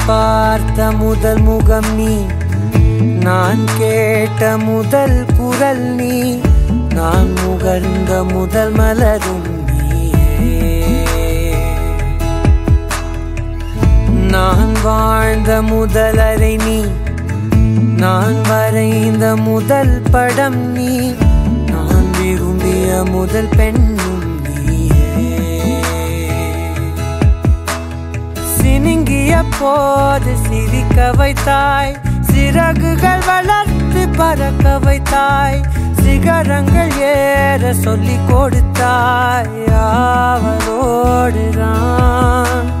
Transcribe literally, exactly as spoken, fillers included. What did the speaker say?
பார்த்த முதல் முகம் நீ, நான் கேட்ட முதல் குரல் நீ, நான் முகர்ந்த முதல் மலரும் நீயே. நான் வாழ்ந்த முதல் அறை நீ, நான் வரைந்த முதல் படம் நீ, நான் விரும்பிய முதல் பெண்ணும் நீயே. சினுங்கிய போது சிரிக்க வைத்தாய், சிறகுகள் வளர்த்து பறக்க வைத்தாய், சிகரங்கள் ஏற சொல்லி கொடுத்தாய். அவளோடுதான்